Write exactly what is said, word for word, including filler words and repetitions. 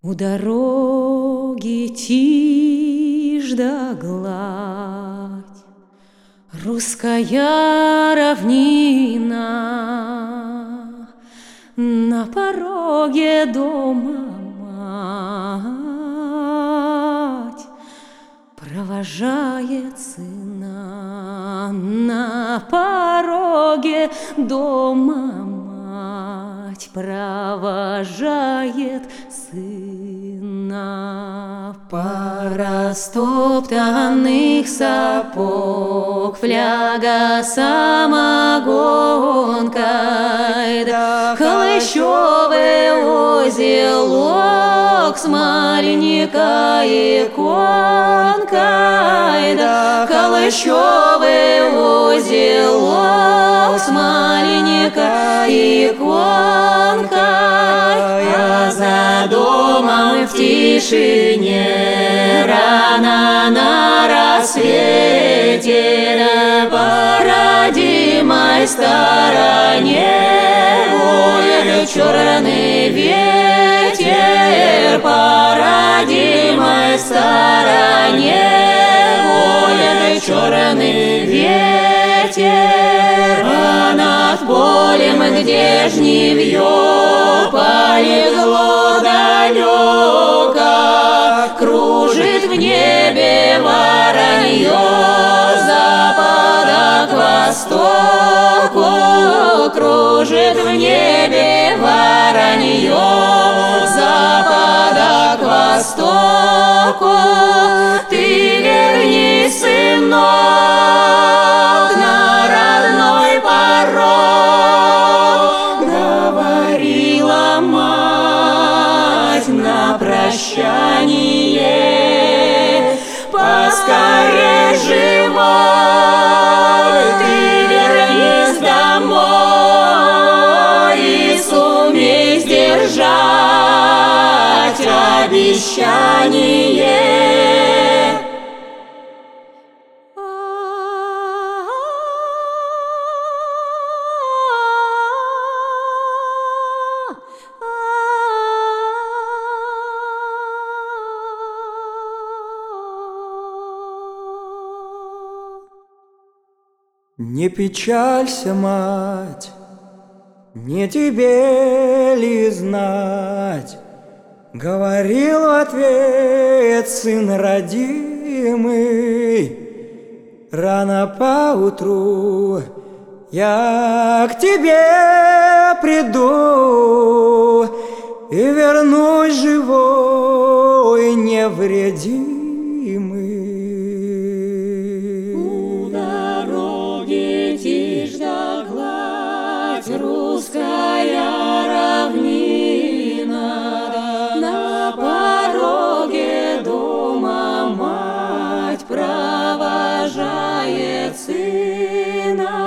У дороги тишь да гладь, русская равнина, на пороге дома мать провожает сына. На пороге дома мать провожает сына. Пара стоптанных сапог, фляга самогонкой, да холощовый узелок, смоленника иконкой, да холощовый узелок, смоленика иконкой. А за домом в тишине рано на рассвете на породимой стороне воет черный ветер. По родимой стороне воет черный ветер. А над полем, где жнивье полегло далеко, кружит в небе воронье запада к востоку, кружит в небе воронье запада к востоку. Ты вернись, сынок, на родной порог, говорила мать на прощание. Поскорей же, мой, ты вернись домой и сумей сдержать обещание. Не печалься, мать, не тебе ли знать, говорил в ответ сын родимый. Рано поутру я к тебе приду и вернусь живой, невредимый. Тишь да гладь, русская равнина, на пороге дома мать провожает сына.